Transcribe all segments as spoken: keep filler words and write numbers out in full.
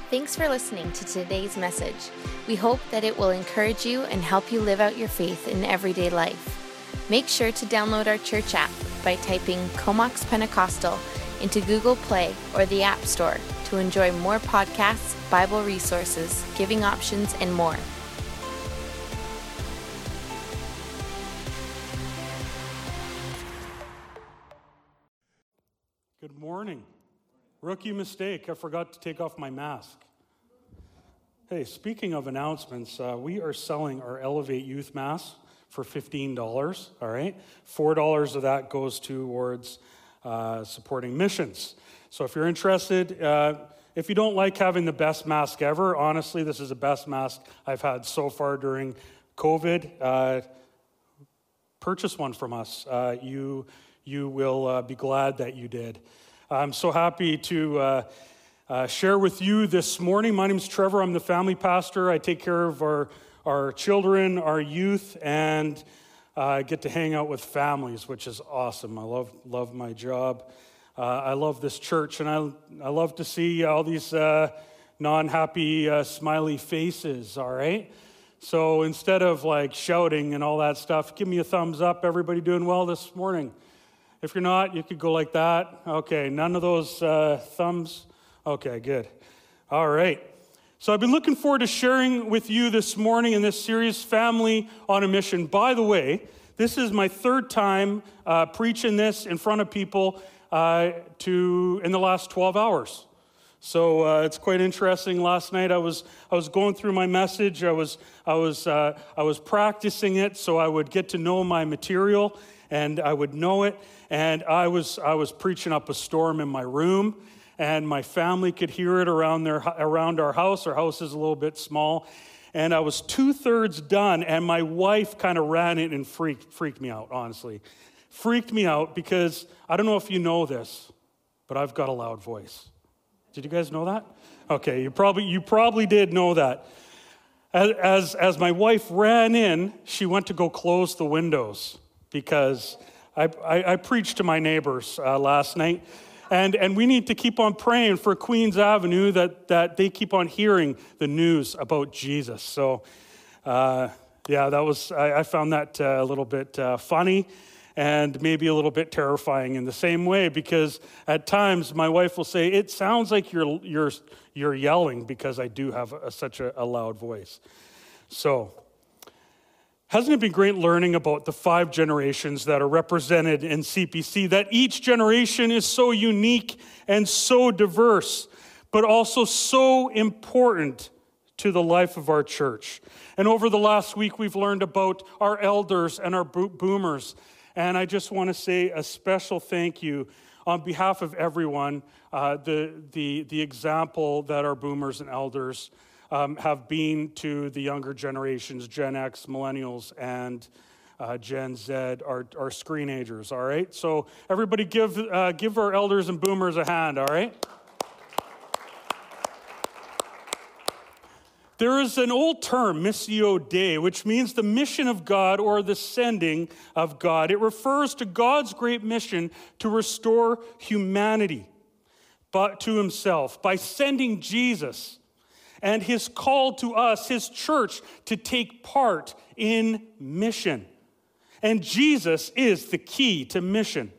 Thanks for listening to today's message. We hope that it will encourage you and help you live out your faith in everyday life. Make sure to download our church app by typing Comox Pentecostal into Google Play or the App Store to enjoy more podcasts, Bible resources, giving options, and more. Good morning. Rookie mistake, I forgot to take off my mask. Hey, speaking of announcements, uh, we are selling our Elevate Youth Mask for fifteen dollars, all right? four dollars of that goes towards uh, supporting missions. So if you're interested, uh, if you don't like having the best mask ever, honestly, this is the best mask I've had so far during COVID. Uh, purchase one from us. Uh, you, you will uh, be glad that you did. I'm so happy to uh, uh, share with you this morning. My name is Trevor. I'm the family pastor. I take care of our, our children, our youth, and I uh, get to hang out with families, which is awesome. I love love my job. Uh, I love this church, and I I love to see all these uh, non-happy, uh, smiley faces, all right? So instead of like shouting and all that stuff, give me a thumbs up. Everybody doing well this morning? If you're not, you could go like that. Okay, none of those uh, thumbs. Okay, good. All right. So I've been looking forward to sharing with you this morning in this series, Family on a Mission. By the way, this is my third time uh, preaching this in front of people uh, to in the last twelve hours. So uh, it's quite interesting. Last night I was I was going through my message. I was I was uh, I was practicing it so I would get to know my material and I would know it. And I was I was preaching up a storm in my room, and my family could hear it around their around our house. Our house is a little bit small, and I was two thirds done, and my wife kind of ran in and freaked freaked me out. Honestly, freaked me out because I don't know if you know this, but I've got a loud voice. Did you guys know that? Okay, you probably you probably did know that. As as, as my wife ran in, she went to go close the windows because I, I, I preached to my neighbors uh, last night, and, and we need to keep on praying for Queens Avenue that, that they keep on hearing the news about Jesus. So, uh, yeah, that was I, I found that uh, a little bit uh, funny and maybe a little bit terrifying in the same way, because at times my wife will say, "It sounds like you're you're you're yelling," because I do have a, such a, a loud voice. So. Hasn't it been great learning about the five generations that are represented in C P C, that each generation is so unique and so diverse, but also so important to the life of our church? And over the last week, we've learned about our elders and our boomers. And I just want to say a special thank you on behalf of everyone, uh, the, the, the example that our boomers and elders Um, have been to the younger generations, Gen X, Millennials, and uh, Gen Z, our, our screenagers, all right? So everybody give uh, give our elders and boomers a hand, all right? There is an old term, Missio Dei, which means the mission of God or the sending of God. It refers to God's great mission to restore humanity but to himself by sending Jesus and his call to us, his church, to take part in mission. And Jesus is the key to mission.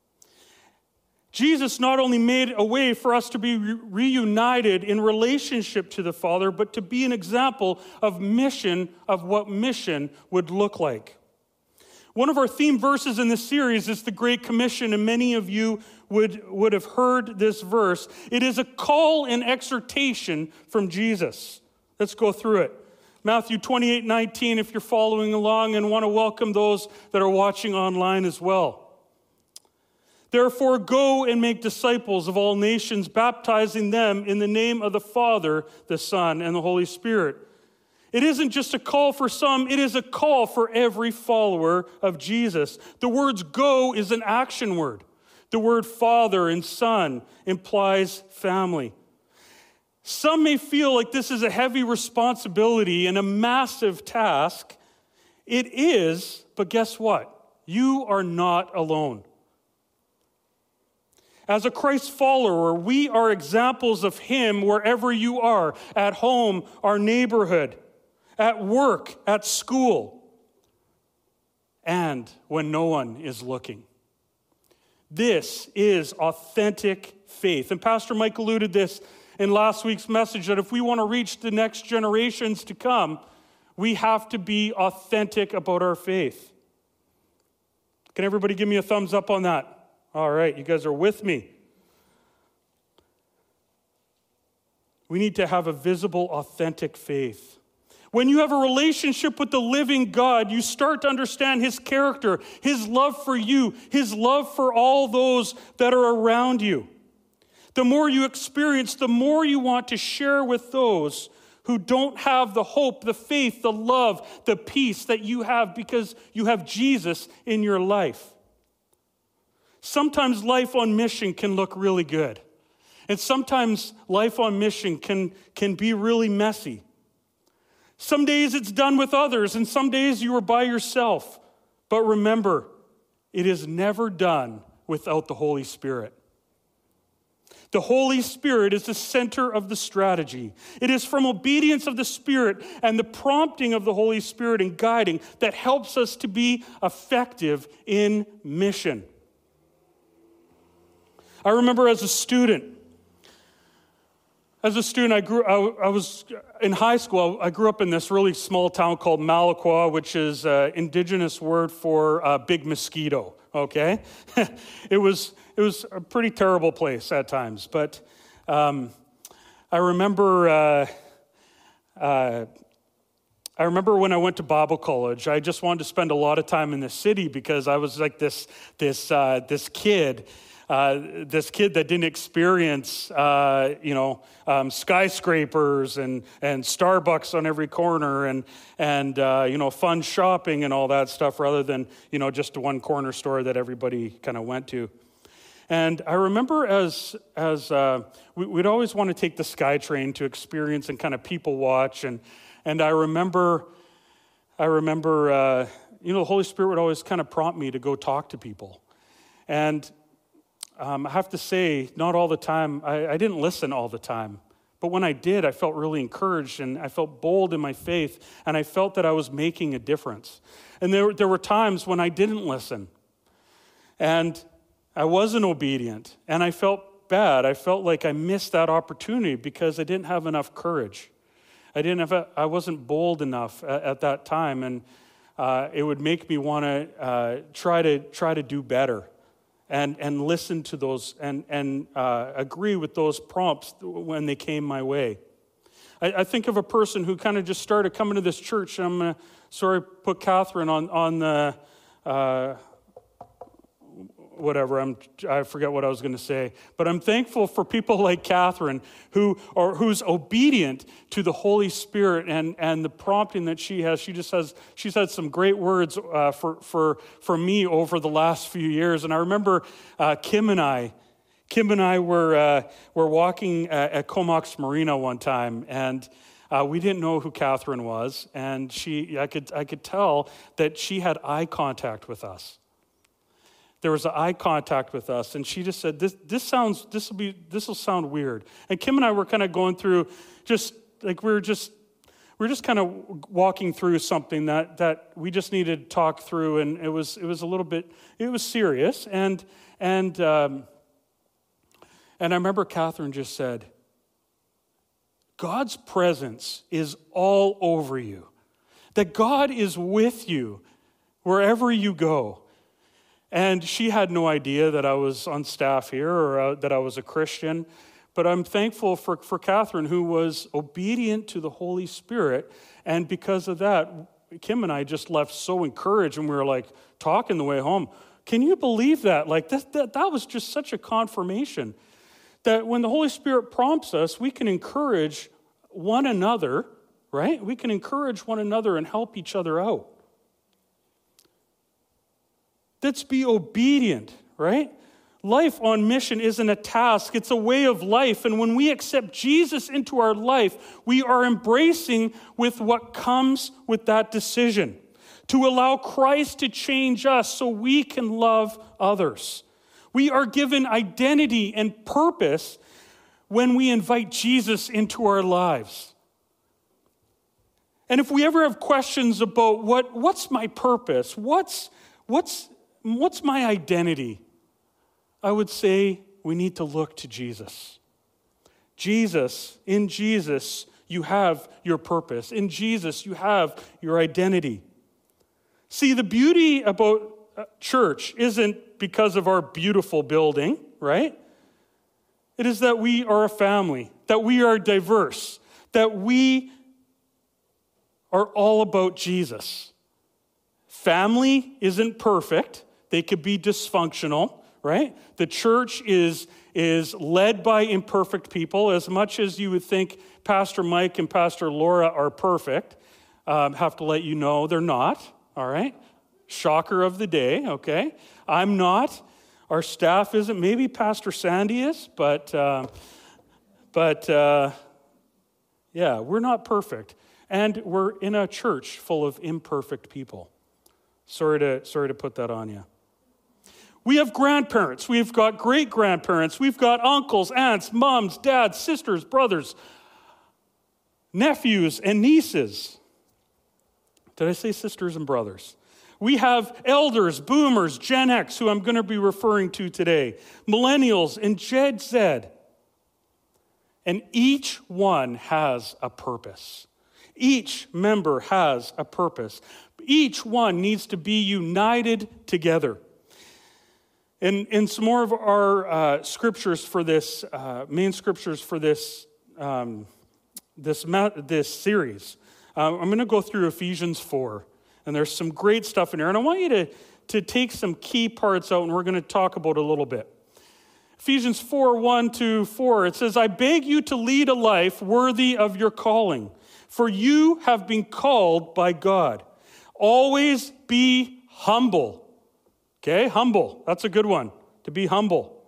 Jesus not only made a way for us to be re- reunited in relationship to the Father, but to be an example of mission, of what mission would look like. One of our theme verses in this series is the Great Commission, and many of you would, would have heard this verse. It is a call and exhortation from Jesus. Let's go through it. Matthew twenty-eight nineteen, if you're following along, and want to welcome those that are watching online as well. Therefore, go and make disciples of all nations, baptizing them in the name of the Father, the Son, and the Holy Spirit. It isn't just a call for some, it is a call for every follower of Jesus. The words go is an action word. The word father and son implies family. Some may feel like this is a heavy responsibility and a massive task. It is, but guess what? You are not alone. As a Christ follower, we are examples of him wherever you are, at home, our neighborhood, at work, at school, and when no one is looking. This is authentic faith. And Pastor Mike alluded this in last week's message, that if we want to reach the next generations to come, we have to be authentic about our faith. Can everybody give me a thumbs up on that? All right, you guys are with me. We need to have a visible, authentic faith. When you have a relationship with the living God, you start to understand his character, his love for you, his love for all those that are around you. The more you experience, the more you want to share with those who don't have the hope, the faith, the love, the peace that you have because you have Jesus in your life. Sometimes life on mission can look really good. And sometimes life on mission can, can be really messy. Some days it's done with others, and some days you are by yourself. But remember, it is never done without the Holy Spirit. The Holy Spirit is the center of the strategy. It is from obedience of the Spirit and the prompting of the Holy Spirit and guiding that helps us to be effective in mission. I remember as a student, as a student, I grew. I, I was in high school. I grew up in this really small town called Malaqua, which is an indigenous word for uh, big mosquito. Okay, it was it was a pretty terrible place at times. But um, I remember. Uh, uh, I remember when I went to Bible college, I just wanted to spend a lot of time in the city because I was like this this uh, this kid. Uh, this kid that didn't experience, uh, you know, um, skyscrapers and, and Starbucks on every corner and, and uh, you know, fun shopping and all that stuff rather than, you know, just one corner store that everybody kind of went to. And I remember as, as uh, we, we'd always want to take the SkyTrain to experience and kind of people watch. And, and I remember, I remember, uh, you know, the Holy Spirit would always kind of prompt me to go talk to people. And Um, I have to say, not all the time. I, I didn't listen all the time. But when I did, I felt really encouraged and I felt bold in my faith and I felt that I was making a difference. And there, there were times when I didn't listen and I wasn't obedient and I felt bad. I felt like I missed that opportunity because I didn't have enough courage. I didn't have. A, I wasn't bold enough at, at that time, and uh, it would make me want to uh, try to try to do better. And and listen to those and and uh, agree with those prompts when they came my way. I, I think of a person who kind of just started coming to this church. And I'm gonna sorry put Catherine on on the uh, whatever. I'm I forget what I was going to say. But I'm thankful for people like Catherine who are who's obedient to the Holy Spirit and and the prompting that she has. She just has she's had some great words uh, for for for me over the last few years. And I remember uh, Kim and I, Kim and I were uh, were walking at, at Comox Marina one time, and uh, we didn't know who Catherine was, and she I could I could tell that she had eye contact with us. There was an eye contact with us, and she just said, "This, this sounds, this will be, this will sound weird." And Kim and I were kind of going through, just like we were just, we were just kind of walking through something that that we just needed to talk through, and it was, it was a little bit, it was serious, and and um, and I remember Catherine just said, "God's presence is all over you. That God is with you wherever you go." And she had no idea that I was on staff here or uh, that I was a Christian. But I'm thankful for, for Catherine, who was obedient to the Holy Spirit. And because of that, Kim and I just left so encouraged. And we were like talking the way home. Can you believe that? Like that, that, that was just such a confirmation. That when the Holy Spirit prompts us, we can encourage one another, right? We can encourage one another and help each other out. Let's be obedient, right? Life on mission isn't a task, it's a way of life. And when we accept Jesus into our life, we are embracing with what comes with that decision. To allow Christ to change us so we can love others. We are given identity and purpose when we invite Jesus into our lives. And if we ever have questions about what, what's my purpose, what's, what's, what's my identity, I would say we need to look to Jesus. Jesus, in Jesus, you have your purpose. In Jesus, you have your identity. See, the beauty about church isn't because of our beautiful building, right? It is that we are a family, that we are diverse, that we are all about Jesus. Family isn't perfect. They could be dysfunctional, right? The church is, is led by imperfect people. As much as you would think Pastor Mike and Pastor Laura are perfect, um, have to let you know they're not, all right? Shocker of the day, okay? I'm not. Our staff isn't. Maybe Pastor Sandy is, but, uh, but uh, yeah, we're not perfect. And we're in a church full of imperfect people. Sorry to, sorry to put that on you. We have grandparents. We've got great-grandparents. We've got uncles, aunts, moms, dads, sisters, brothers, nephews, and nieces. Did I say sisters and brothers? We have elders, boomers, Gen X, who I'm going to be referring to today, millennials, and Gen Z. And each one has a purpose. Each member has a purpose. Each one needs to be united together. And, and some more of our uh, scriptures for this, uh, main scriptures for this, um, this, this series. Uh, I'm going to go through Ephesians four. And there's some great stuff in there. And I want you to, to take some key parts out, and we're going to talk about it a little bit. Ephesians four, one to four, it says, I beg you to lead a life worthy of your calling, for you have been called by God. Always be humble. Okay, humble. That's a good one, to be humble.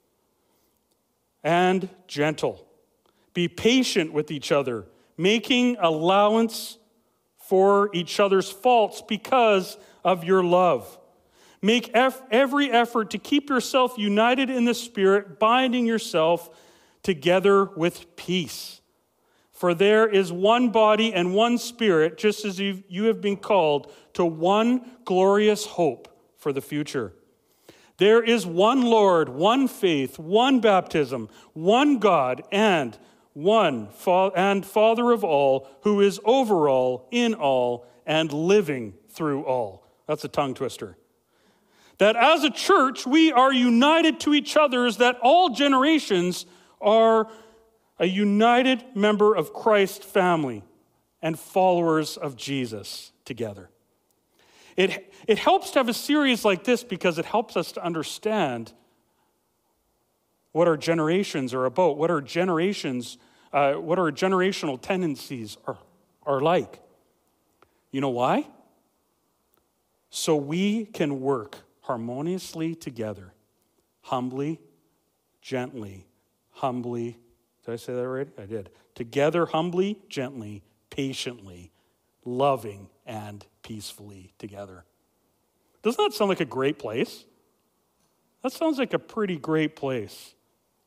And gentle. Be patient with each other, making allowance for each other's faults because of your love. Make eff- every effort to keep yourself united in the Spirit, binding yourself together with peace. For there is one body and one Spirit, just as you've, you have been called to one glorious hope for the future. There is one Lord, one faith, one baptism, one God, and one fa- and Father of all, who is over all, in all, and living through all. That's a tongue twister. That as a church, we are united to each other, is that all generations are a united member of Christ's family and followers of Jesus together. It, it helps to have a series like this because it helps us to understand what our generations are about, what our generations, uh, what our generational tendencies are, are like. You know why? So we can work harmoniously together, humbly, gently, humbly. Did I say that already? I did. Together, humbly, gently, patiently, loving, and peacefully together. Doesn't that sound like a great place? That sounds like a pretty great place.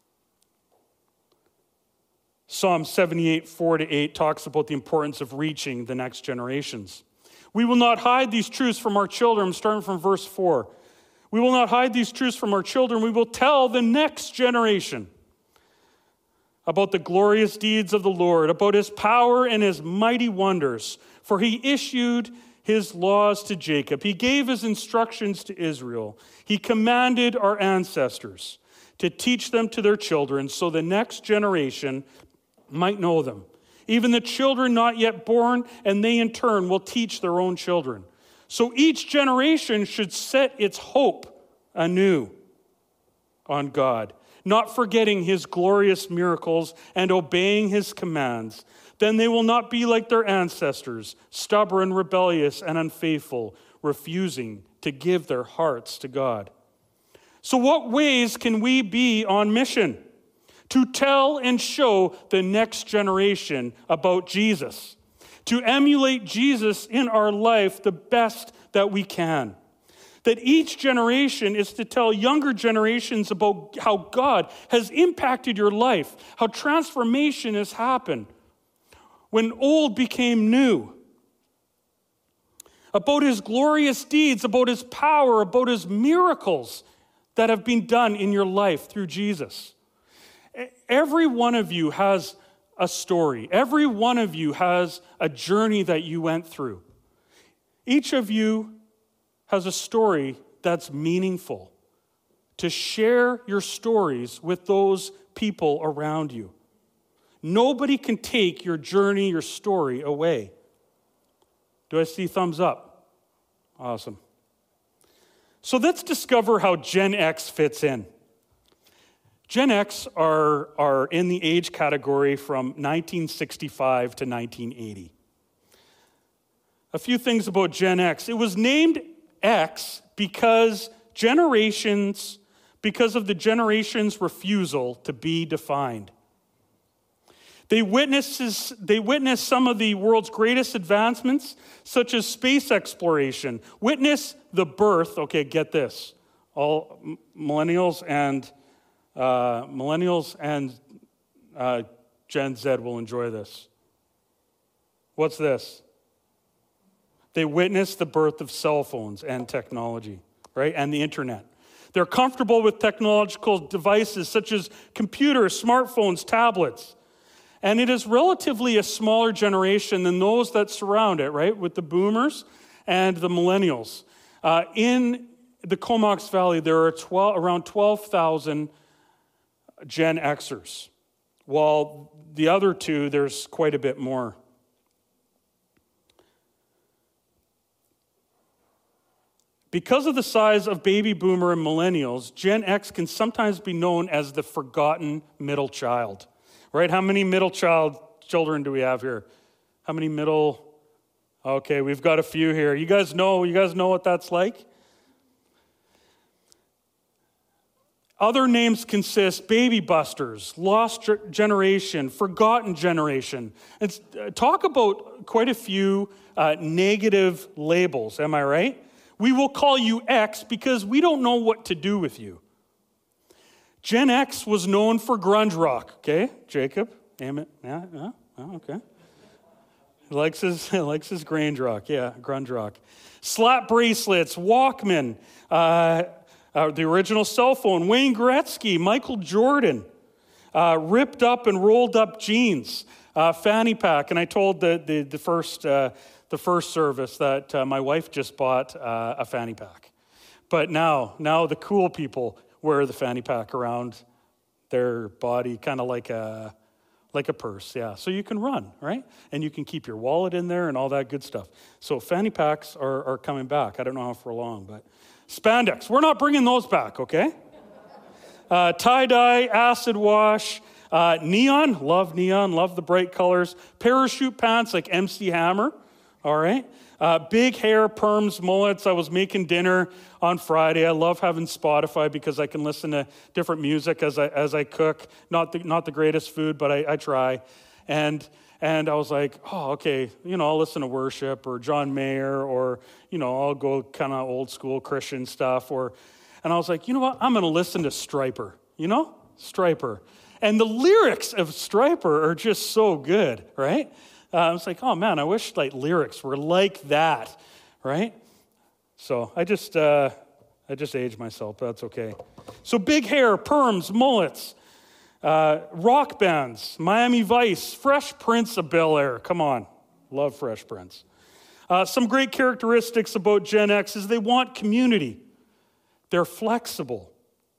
Psalm seventy-eight, four to eight talks about the importance of reaching the next generations. We will not hide these truths from our children. I'm starting from verse four. We will not hide these truths from our children. We will tell the next generation about the glorious deeds of the Lord, about his power and his mighty wonders. For he issued his laws to Jacob. He gave his instructions to Israel. He commanded our ancestors to teach them to their children so the next generation might know them. Even the children not yet born, and they in turn will teach their own children. So each generation should set its hope anew on God, not forgetting his glorious miracles and obeying his commands. Then they will not be like their ancestors, stubborn, rebellious, and unfaithful, refusing to give their hearts to God. So what ways can we be on mission? To tell and show the next generation about Jesus. To emulate Jesus in our life the best that we can. That each generation is to tell younger generations about how God has impacted your life, how transformation has happened, when old became new, about his glorious deeds, about his power, about his miracles that have been done in your life through Jesus. Every one of you has a story. Every one of you has a journey that you went through. Each of you has a story that's meaningful. To share your stories with those people around you. Nobody can take your journey, your story away. Do I see thumbs up? Awesome. So let's discover how Gen X fits in. Gen X are, are in the age category from nineteen sixty-five to nineteen eighty. A few things about Gen X. It was named X because generations, because of the generation's refusal to be defined. They witnesses, they witnessed some of the world's greatest advancements, such as space exploration. Witness the birth, okay, get this. All millennials and uh, millennials and uh, Gen Z will enjoy this. What's this? They witnessed the birth of cell phones and technology, right? And the internet. They're comfortable with technological devices such as computers, smartphones, tablets. And it is relatively a smaller generation than those that surround it, right? With the boomers and the millennials. Uh, in the Comox Valley, there are twelve, around twelve thousand Gen Xers, while the other two, there's quite a bit more. Because of the size of baby boomer and millennials, Gen X can sometimes be known as the forgotten middle child. Right? How many middle child children do we have here? How many middle? Okay, we've got a few here. You guys know, you guys know what that's like? Other names consist baby busters, lost generation, forgotten generation. It's, uh, talk about quite a few uh, negative labels, am I right? We will call you X because we don't know what to do with you. Gen X was known for grunge rock, okay? Jacob, amen. Yeah, yeah, oh, okay. He likes his, he likes his grunge rock, yeah, grunge rock. Slap bracelets, Walkman, uh, uh, the original cell phone, Wayne Gretzky, Michael Jordan, uh, ripped up and rolled up jeans, uh, fanny pack. And I told the the, the first uh, the first service that uh, my wife just bought uh, a fanny pack. But now, now the cool people wear the fanny pack around their body, kind of like a like a purse, yeah. So you can run, right? And you can keep your wallet in there and all that good stuff. So fanny packs are, are coming back. I don't know how for long, but spandex, we're not bringing those back, okay? Uh, tie-dye, acid wash, uh, neon, love neon, love the bright colors. Parachute pants like M C Hammer, all right? Uh, big hair, perms, mullets. I was making dinner on Friday. I love having Spotify because I can listen to different music as I as I cook. Not the not the greatest food, but I, I try. And and I was like, oh, okay, you know, I'll listen to worship or John Mayer, or you know, I'll go kind of old school Christian stuff. Or, and I was like, you know what? I'm going to listen to Stryper. You know, Stryper. And the lyrics of Stryper are just so good, right? Uh, I was like, oh man, I wish like lyrics were like that, right? So I just, uh, I just aged myself, but that's okay. So big hair, perms, mullets, uh, rock bands, Miami Vice, Fresh Prince of Bel-Air. Come on, love Fresh Prince. Uh, some great characteristics about Gen X is they want community. They're flexible.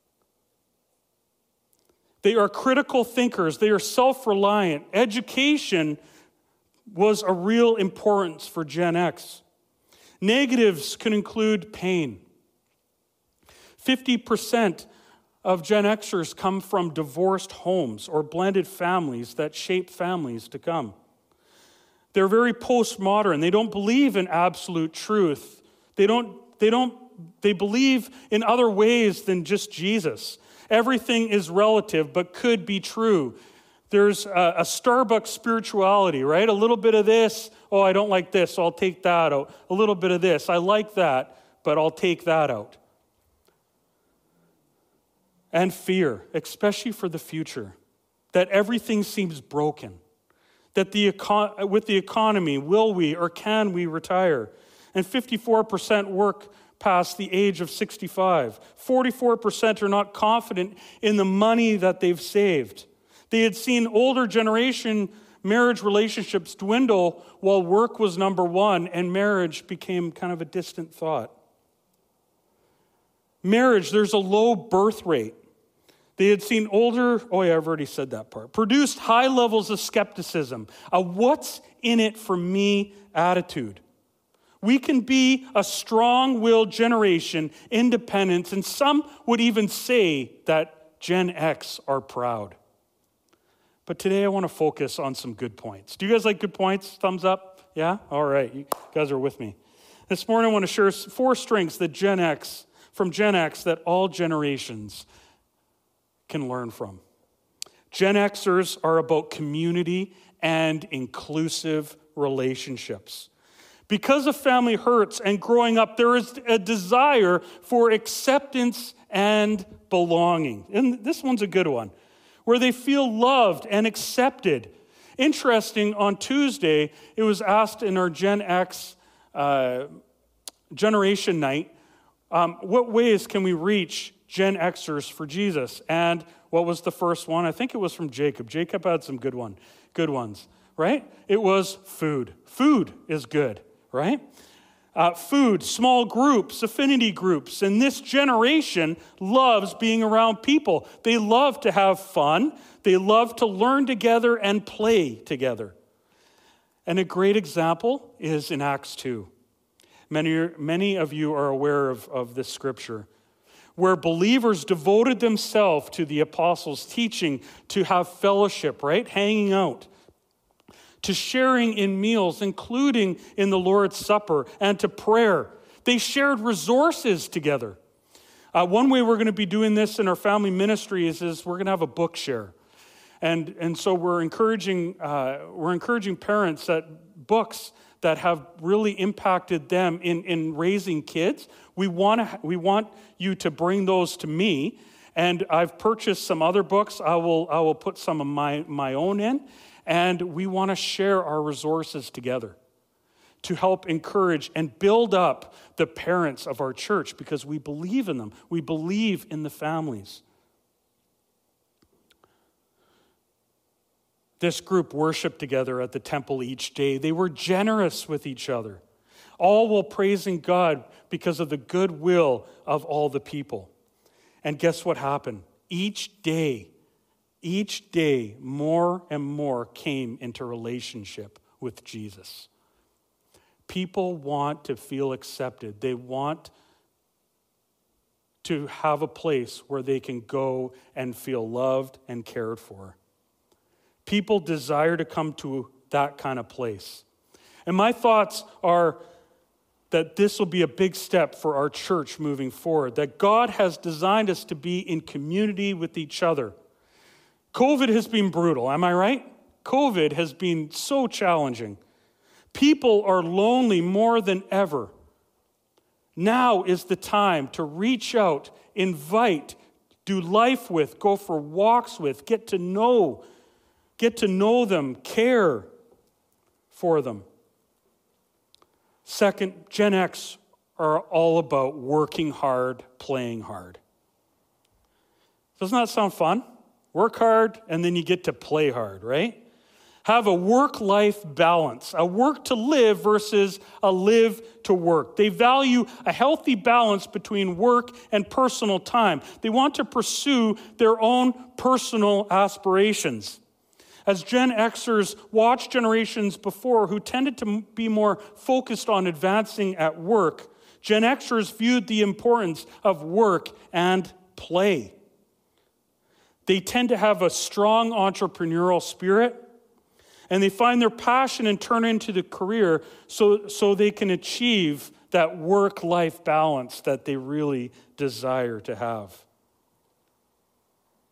They are critical thinkers. They are self-reliant. Education was a real importance for Gen X. Negatives can include pain. fifty percent of Gen Xers come from divorced homes or blended families that shape families to come. They're very postmodern. They don't believe in absolute truth. They don't, they don't, they believe in other ways than just Jesus. Everything is relative, but could be true. There's a, a Starbucks spirituality, right? A little bit of this. Oh, I don't like this, so I'll take that out. A little bit of this. I like that, but but I'll take that out. And fear, especially for the future, that everything seems broken, that the econ- with the economy, will we or can we retire? And fifty-four percent work past the age of sixty-five. forty-four percent are not confident in the money that they've saved. They had seen older generation marriage relationships dwindle while work was number one and marriage became kind of a distant thought. Marriage, there's a low birth rate. They had seen older, oh yeah, I've already said that part, produced high levels of skepticism, a what's in it for me attitude. We can be a strong-willed generation, independent, and some would even say that Gen X are proud. But today I want to focus on some good points. Do you guys like good points? Thumbs up? Yeah? All right. You guys are with me. This morning I want to share four strengths that Gen X, from Gen X, that all generations can learn from. Gen Xers are about community and inclusive relationships. Because of family hurts and growing up, there is a desire for acceptance and belonging. And this one's a good one, where they feel loved and accepted. Interesting, on Tuesday, it was asked in our Gen X uh, Generation Night, um, what ways can we reach Gen Xers for Jesus? And what was the first one? I think it was from Jacob. Jacob had some good one, good ones, right? It was food. Food is good, right? Uh, food, small groups, affinity groups. And this generation loves being around people. They love to have fun. They love to learn together and play together. And a great example is in Acts two. Many, many of you are aware of, of this scripture, where believers devoted themselves to the apostles' teaching, to have fellowship, right? Hanging out, to sharing in meals, including in the Lord's Supper, and to prayer. They shared resources together. Uh, one way we're going to be doing this in our family ministry is, is we're going to have a book share. And, and so we're encouraging, uh, we're encouraging parents that books that have really impacted them in, in raising kids, we want to, we want you to bring those to me. And I've purchased some other books. I will, I will put some of my, my own in. And we want to share our resources together to help encourage and build up the parents of our church, because we believe in them. We believe in the families. This group worshiped together at the temple each day. They were generous with each other, all while praising God because of the goodwill of all the people. And guess what happened? Each day, each day, more and more came into relationship with Jesus. People want to feel accepted. They want to have a place where they can go and feel loved and cared for. People desire to come to that kind of place. And my thoughts are that this will be a big step for our church moving forward, that God has designed us to be in community with each other. COVID has been brutal, am I right? COVID has been so challenging. People are lonely more than ever. Now is the time to reach out, invite, do life with, go for walks with, get to know Get to know them, care for them. Second, Gen X are all about working hard, playing hard. Doesn't that sound fun? Work hard, and then you get to play hard, right? Have a work-life balance, a work to live versus a live to work. They value a healthy balance between work and personal time. They want to pursue their own personal aspirations. As Gen Xers watched generations before who tended to be more focused on advancing at work, Gen Xers viewed the importance of work and play. They tend to have a strong entrepreneurial spirit, and they find their passion and turn into the career so, so they can achieve that work-life balance that they really desire to have.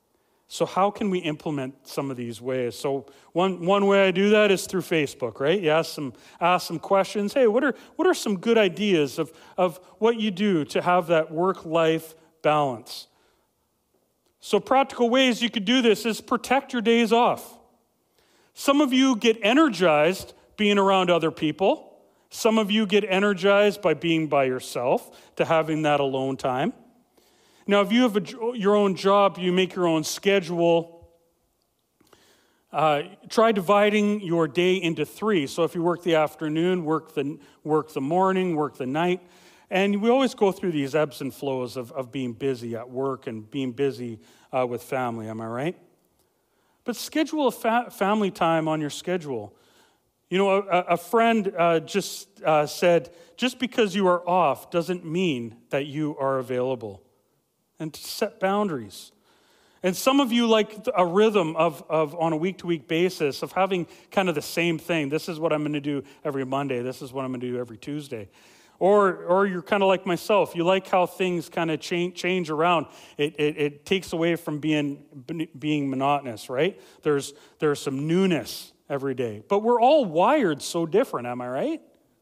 So how can we implement some of these ways? So one one way I do that is through Facebook, right? You ask some ask some questions. Hey, what are what are some good ideas of, of what you do to have that work-life balance? So practical ways you could do this is protect your days off. Some of you get energized being around other people. Some of you get energized by being by yourself, to having that alone time. Now, if you have a, your own job, you make your own schedule, uh, try dividing your day into three. So if you work the afternoon, work the work the morning, work the night. And we always go through these ebbs and flows of, of being busy at work and being busy uh, with family, am I right? But schedule a fa- family time on your schedule. You know, a, a friend uh, just uh, said, just because you are off doesn't mean that you are available. And to set boundaries. And some of you like a rhythm of, of on a week-to-week basis of having kind of the same thing. This is what I'm going to do every Monday. This is what I'm going to do every Tuesday. Or or you're kind of like myself. You like how things kind of change, change around. It, it it takes away from being being monotonous, right? There's there's some newness every day. But we're all wired so different, am I right?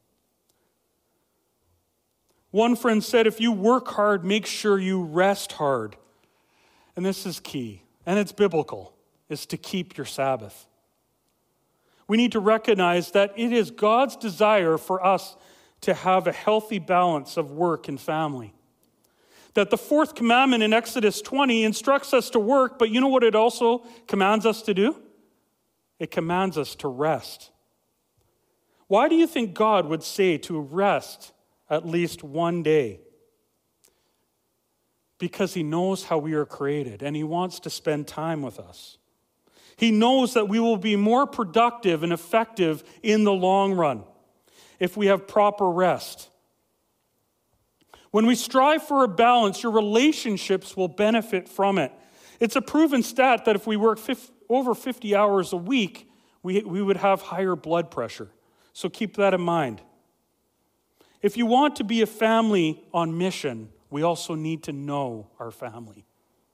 One friend said, if you work hard, make sure you rest hard. And this is key, and it's biblical, is to keep your Sabbath. We need to recognize that it is God's desire for us to have a healthy balance of work and family. That the fourth commandment in Exodus twenty instructs us to work, but you know what it also commands us to do? It commands us to rest. Why do you think God would say to rest at least one day? Because he knows how we are created, and he wants to spend time with us. He knows that we will be more productive and effective in the long run if we have proper rest. When we strive for a balance, your relationships will benefit from it. It's a proven stat that if we work fifty, over fifty hours a week, we, we would have higher blood pressure. So keep that in mind. If you want to be a family on mission, we also need to know our family.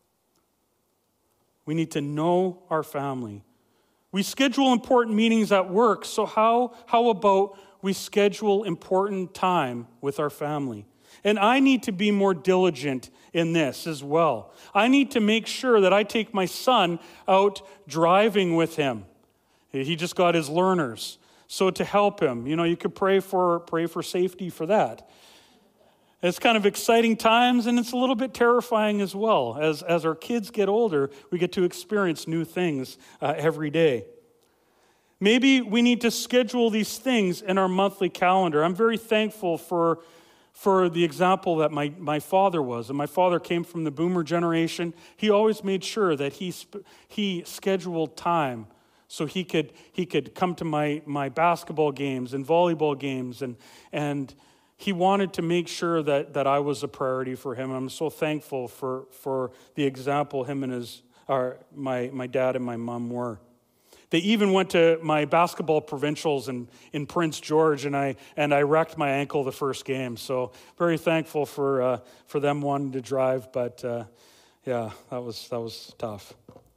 We need to know our family. We schedule important meetings at work, so how, how about we schedule important time with our family? And I need to be more diligent in this as well. I need to make sure that I take my son out driving with him. He just got his learners. So to help him, you know, you could pray for pray for safety for that. It's kind of exciting times, and it's a little bit terrifying as well. As, as our kids get older, we get to experience new things uh, every day. Maybe we need to schedule these things in our monthly calendar. I'm very thankful for, for the example that my, my father was. And my father came from the boomer generation. He always made sure that he sp- he scheduled time so he could he could come to my, my basketball games and volleyball games, and and he wanted to make sure that, that I was a priority for him. I'm so thankful for, for the example him and his or my my dad and my mom were. They even went to my basketball provincials in, in Prince George, and I and I wrecked my ankle the first game. So very thankful for uh, for them wanting to drive, but uh, yeah, that was that was tough.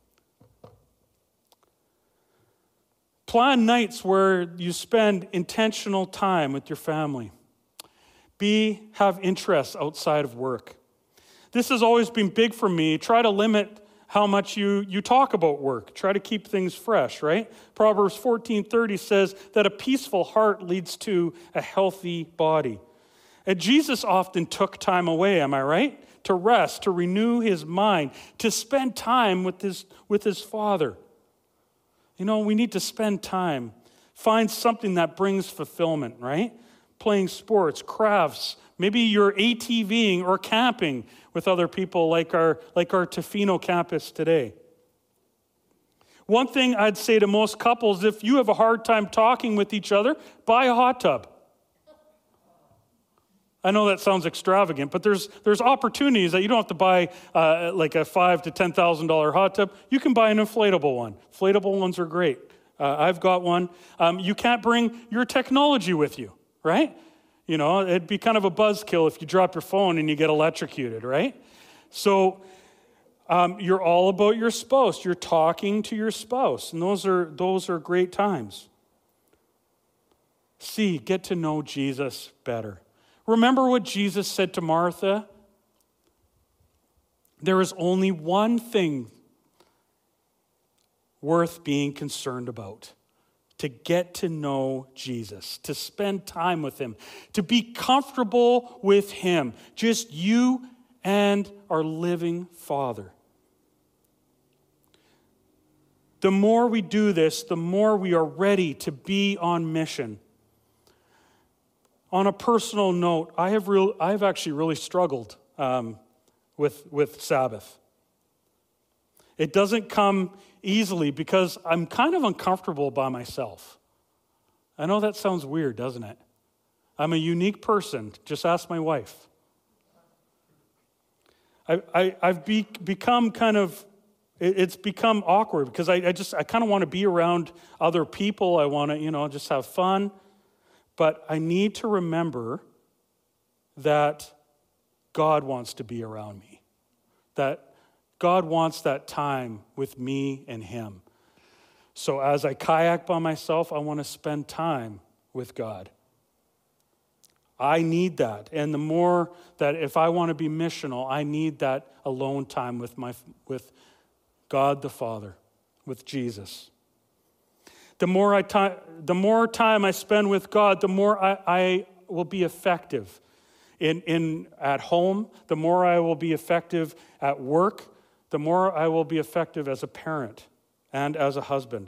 Plan nights where you spend intentional time with your family. Be, have interests outside of work. This has always been big for me. Try to limit how much you, you talk about work. Try to keep things fresh, right? Proverbs fourteen thirty says that a peaceful heart leads to a healthy body. And Jesus often took time away, am I right? To rest, to renew his mind, to spend time with his, with his Father. You know, we need to spend time. Find something that brings fulfillment, right? Playing sports, crafts. Maybe you're ATVing or camping with other people like our, like our Tofino campus today. One thing I'd say to most couples, if you have a hard time talking with each other, buy a hot tub. I know that sounds extravagant, but there's there's opportunities that you don't have to buy uh, like a five to ten thousand dollar hot tub. You can buy an inflatable one. Inflatable ones are great. Uh, I've got one. Um, you can't bring your technology with you, right? You know, it'd be kind of a buzzkill if you drop your phone and you get electrocuted, right? So Um, you're all about your spouse. You're talking to your spouse, and those are those are great times. C, get to know Jesus better. Remember what Jesus said to Martha? There is only one thing worth being concerned about: to get to know Jesus, to spend time with him, to be comfortable with him. Just you and our living Father. The more we do this, the more we are ready to be on mission. On a personal note, I have real, I have actually really struggled um, with, with Sabbath. It doesn't come easily because I'm kind of uncomfortable by myself. I know that sounds weird, doesn't it? I'm a unique person. Just ask my wife. I, I, I've be, become kind of, it, it's become awkward because I, I just, I kind of want to be around other people. I want to, you know, just have fun. But I need to remember that God wants to be around me. That God wants that time with me and him. So as I kayak by myself, I want to spend time with God. I need that. And the more that if I want to be missional, I need that alone time with my with God the Father, with Jesus. The more I time, the more time I spend with God, the more I, I will be effective in, in at home. The more I will be effective at work. The more I will be effective as a parent and as a husband.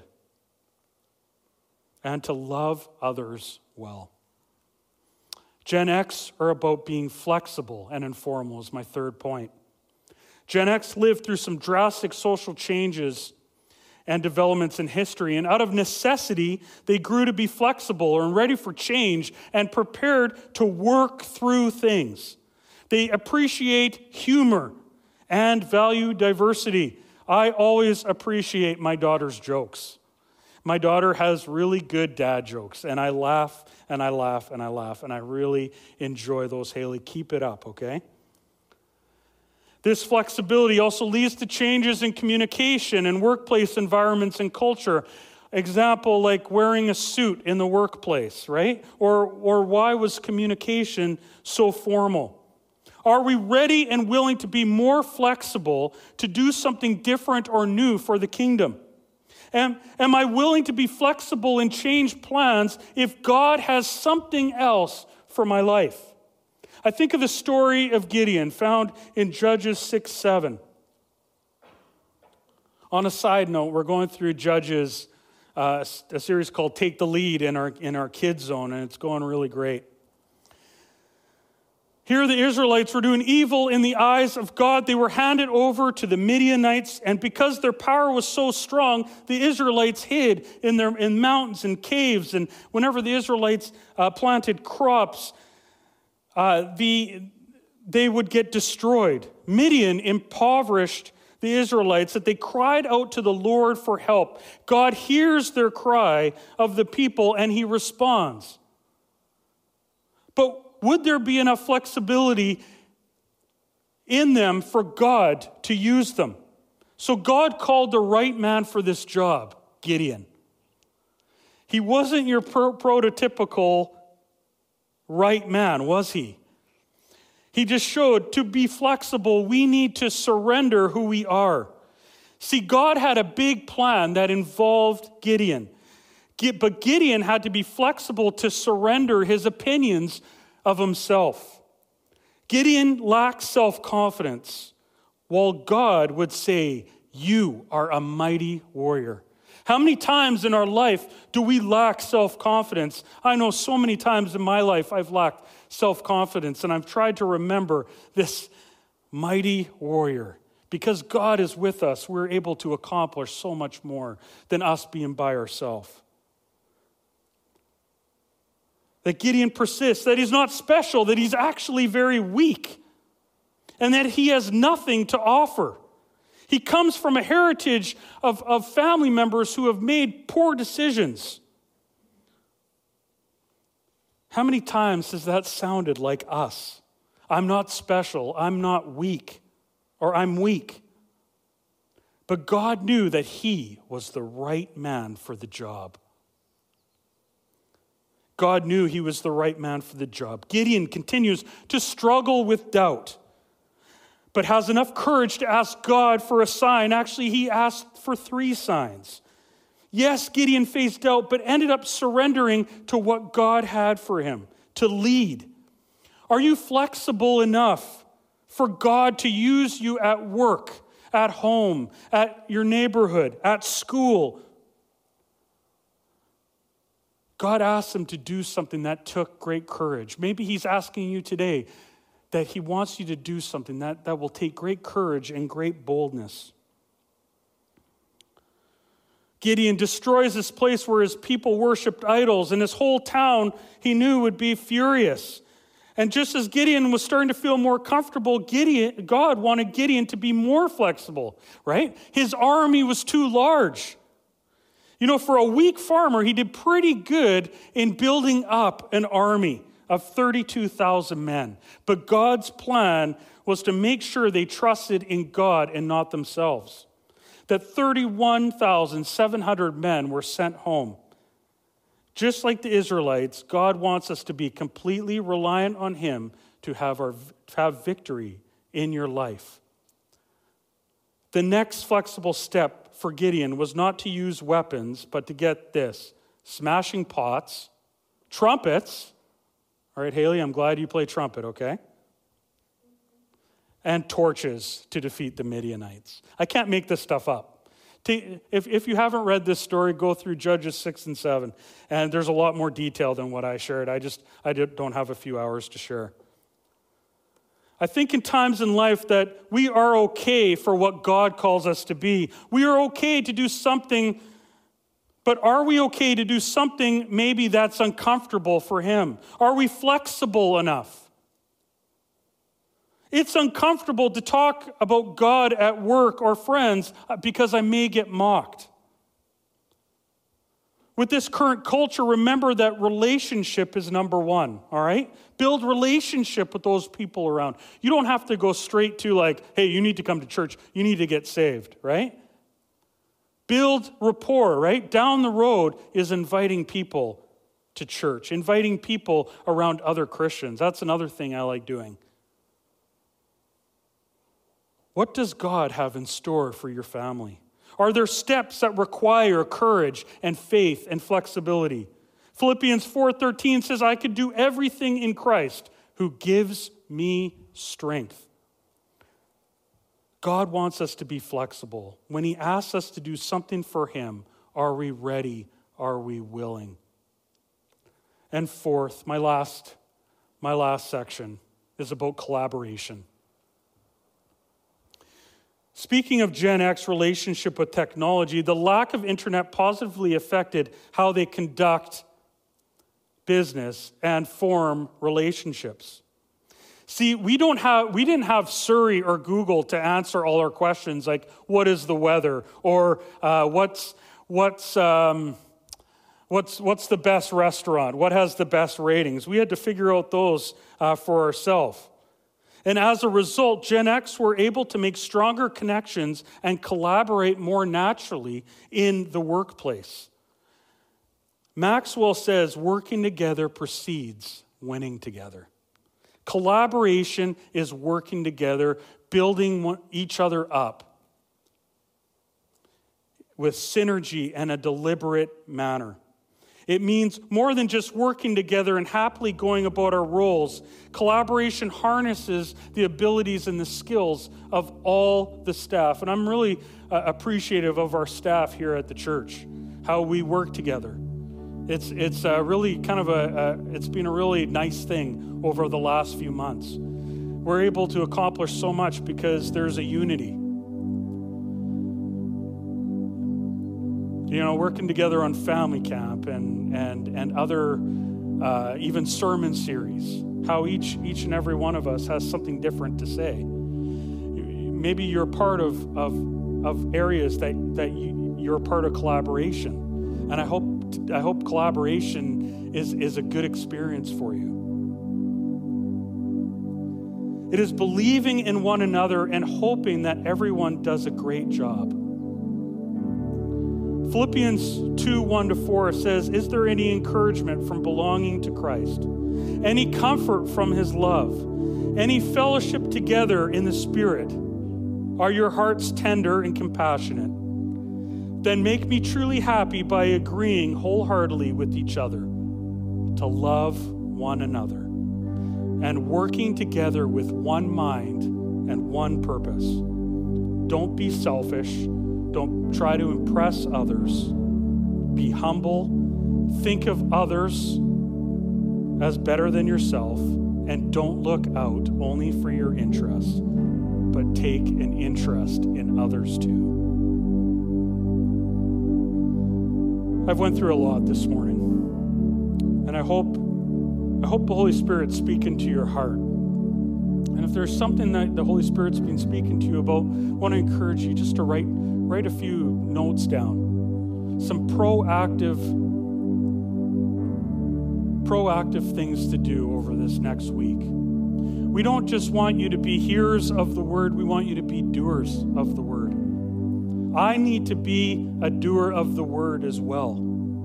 And to love others well. Gen X are about being flexible and informal is my third point. Gen X lived through some drastic social changes and developments in history, and out of necessity, they grew to be flexible and ready for change and prepared to work through things. They appreciate humor and value diversity. I always appreciate my daughter's jokes. My daughter has really good dad jokes, and I laugh and I laugh and I laugh, and I really enjoy those, Haley. Keep it up, okay? This flexibility also leads to changes in communication and workplace environments and culture. Example, like wearing a suit in the workplace, right? Or, or why was communication so formal? Are we ready and willing to be more flexible to do something different or new for the kingdom? Am, am I willing to be flexible and change plans if God has something else for my life? I think of the story of Gideon found in Judges six seven. On a side note, we're going through Judges, uh, a series called Take the Lead in our, in our kids zone, and it's going really great. Here the Israelites were doing evil in the eyes of God. They were handed over to the Midianites, and because their power was so strong, the Israelites hid in their in mountains and caves, and whenever the Israelites uh, planted crops, Uh, the, they would get destroyed. Midian impoverished the Israelites that they cried out to the Lord for help. God hears their cry of the people and he responds. But would there be enough flexibility in them for God to use them? So God called the right man for this job, Gideon. He wasn't your pro- prototypical right man, was he? He just showed to be flexible, we need to surrender who we are. See, God had a big plan that involved Gideon. But Gideon had to be flexible to surrender his opinions of himself. Gideon lacked self-confidence, while God would say, "You are a mighty warrior." How many times in our life do we lack self-confidence? I know so many times in my life I've lacked self-confidence, and I've tried to remember this mighty warrior. Because God is with us, we're able to accomplish so much more than us being by ourselves. That Gideon persists, that he's not special, that he's actually very weak, and that he has nothing to offer. He comes from a heritage of, of family members who have made poor decisions. How many times has that sounded like us? I'm not special, I'm not weak, or I'm weak. But God knew that he was the right man for the job. God knew he was the right man for the job. Gideon continues to struggle with doubt, but has enough courage to ask God for a sign. Actually, he asked for three signs. Yes, Gideon faced doubt, but ended up surrendering to what God had for him, to lead. Are you flexible enough for God to use you at work, at home, at your neighborhood, at school? God asked him to do something that took great courage. Maybe he's asking you today that he wants you to do something that, that will take great courage and great boldness. Gideon destroys this place where his people worshipped idols, and his whole town he knew would be furious. And just as Gideon was starting to feel more comfortable, Gideon, God wanted Gideon to be more flexible, right? His army was too large. You know, for a weak farmer, he did pretty good in building up an army of thirty-two thousand men. But God's plan was to make sure they trusted in God and not themselves. That thirty-one thousand seven hundred men were sent home. Just like the Israelites, God wants us to be completely reliant on him to have, our, to have victory in your life. The next flexible step for Gideon was not to use weapons, but to get this, smashing pots, trumpets. All right, Haley, I'm glad you play trumpet, okay? And torches to defeat the Midianites. I can't make this stuff up. If, if you haven't read this story, go through Judges six and seven, and there's a lot more detail than what I shared. I just, I don't have a few hours to share. I think in times in life that we are okay for what God calls us to be. We are okay to do something, but are we okay to do something maybe that's uncomfortable for him? Are we flexible enough? It's uncomfortable to talk about God at work or friends because I may get mocked. With this current culture, remember that relationship is number one, all right? Build relationship with those people around. You don't have to go straight to like, hey, you need to come to church. You need to get saved, right? Build rapport, right? Down the road is inviting people to church, inviting people around other Christians. That's another thing I like doing. What does God have in store for your family? Are there steps that require courage and faith and flexibility? Philippians four thirteen says, I can do everything in Christ who gives me strength. God wants us to be flexible. When he asks us to do something for him, are we ready? Are we willing? And fourth, my last, my last section is about collaboration. Speaking of Gen X relationship with technology, the lack of internet positively affected how they conduct business and form relationships. See, we don't have we didn't have Siri or Google to answer all our questions like what is the weather or uh, what's what's um, what's what's the best restaurant, what has the best ratings. We had to figure out those uh, for ourselves. And as a result, Gen X were able to make stronger connections and collaborate more naturally in the workplace. Maxwell says working together precedes winning together. Collaboration is working together, building each other up with synergy and a deliberate manner. It means more than just working together and happily going about our roles. Collaboration harnesses the abilities and the skills of all the staff. And I'm really uh, appreciative of our staff here at the church, how we work together. It's it's uh, really kind of a, a, it's been a really nice thing over the last few months. We're able to accomplish so much because there's a unity. You know, working together on family camp and and and other uh, even sermon series, how each each and every one of us has something different to say. Maybe you're part of of, of areas that that you, you're a part of collaboration, and I hope I hope collaboration is is a good experience for you. It is believing in one another and hoping that everyone does a great job. Philippians two, one to four says, is there any encouragement from belonging to Christ? Any comfort from his love? Any fellowship together in the Spirit? Are your hearts tender and compassionate? Then make me truly happy by agreeing wholeheartedly with each other to love one another and working together with one mind and one purpose. Don't be selfish. Don't try to impress others. Be humble. Think of others as better than yourself, and don't look out only for your interests, but take an interest in others too. I've went through a lot this morning, and I hope I hope the Holy Spirit's speaking to your heart. And if there's something that the Holy Spirit's been speaking to you about, I want to encourage you just to write write a few notes down. Some proactive proactive things to do over this next week. We don't just want you to be hearers of the word, we want you to be doers of the word. I need to be a doer of the word as well.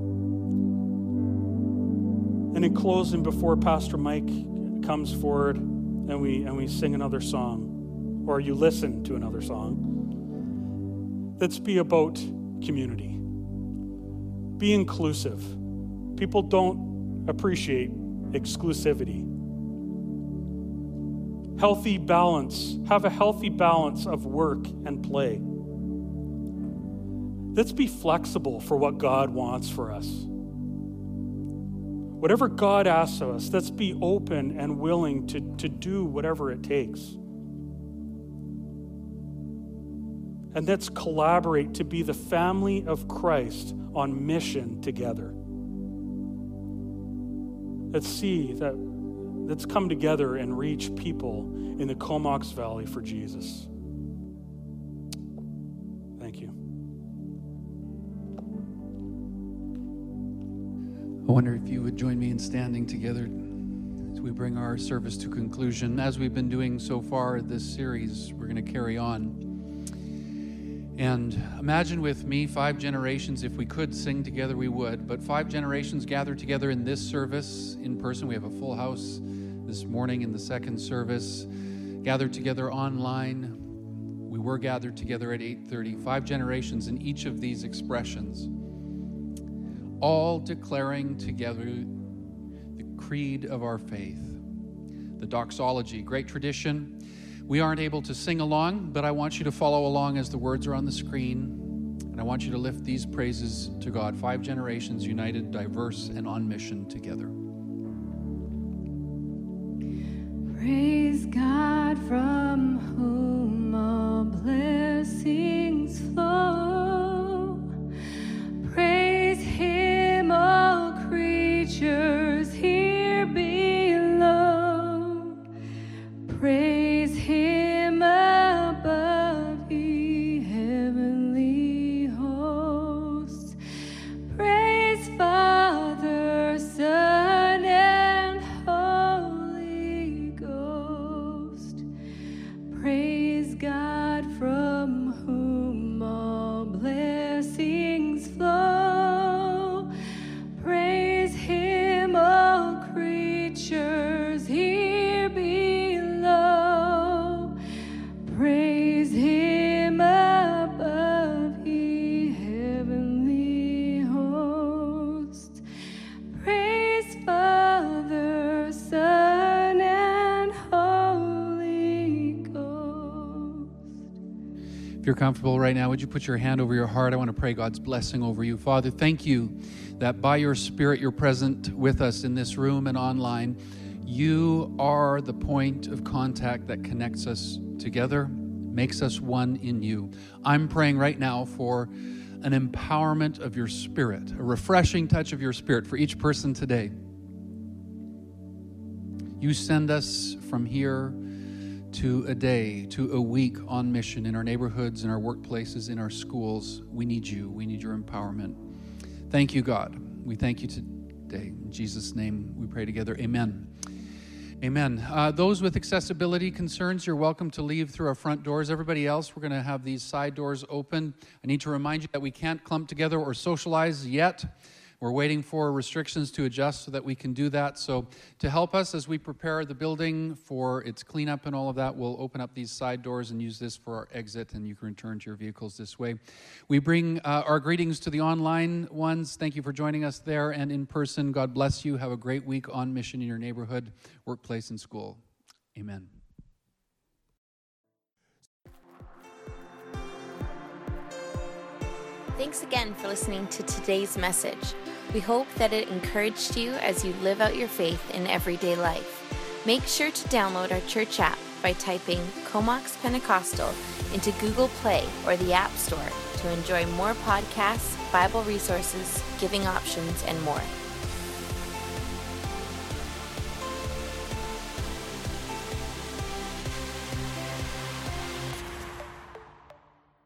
And in closing, before Pastor Mike comes forward and we and we sing another song, or you listen to another song, let's be about community. Be inclusive. People don't appreciate exclusivity. Healthy balance. Have a healthy balance of work and play. Let's be flexible for what God wants for us. Whatever God asks of us, let's be open and willing to, to do whatever it takes. And let's collaborate to be the family of Christ on mission together. Let's see that, let's come together and reach people in the Comox Valley for Jesus. Thank you. I wonder if you would join me in standing together as we bring our service to conclusion. As we've been doing so far this series, we're going to carry on. And imagine with me five generations. If we could sing together, we would. But five generations gathered together in this service in person. We have a full house this morning in the second service. Gathered together online. We were gathered together at eight thirty. Five generations in each of these expressions. All declaring together the creed of our faith. The doxology, great tradition. We aren't able to sing along, but I want you to follow along as the words are on the screen. And I want you to lift these praises to God. Five generations united, diverse, and on mission together. Praise God from whom all blessings flow. Praise Him, all creatures here below. Praise Him above, ye heavenly hosts. Praise Father, Son, and Holy Ghost. Praise God from whom all blessings flow. Praise Him, all creatures here below. Praise Him above, ye heavenly hosts. Praise Father, Son, and Holy Ghost. If you're comfortable right now, would you put your hand over your heart? I want to pray God's blessing over you. Father, thank you that by your Spirit you're present with us in this room and online. You are the point of contact that connects us together, makes us one in you. I'm praying right now for an empowerment of your Spirit, a refreshing touch of your Spirit for each person today. You send us from here to a day, to a week on mission in our neighborhoods, in our workplaces, in our schools. We need you. We need your empowerment. Thank you, God. We thank you today. In Jesus' name we pray together. Amen. Amen. Uh, those with accessibility concerns, you're welcome to leave through our front doors. Everybody else, we're going to have these side doors open. I need to remind you that we can't clump together or socialize yet. We're waiting for restrictions to adjust so that we can do that. So to help us as we prepare the building for its cleanup and all of that, we'll open up these side doors and use this for our exit, and you can return to your vehicles this way. We bring uh, our greetings to the online ones. Thank you for joining us there and in person. God bless you. Have a great week on mission in your neighborhood, workplace, and school. Amen. Thanks again for listening to today's message. We hope that it encouraged you as you live out your faith in everyday life. Make sure to download our church app by typing Comox Pentecostal into Google Play or the App Store to enjoy more podcasts, Bible resources, giving options, and more.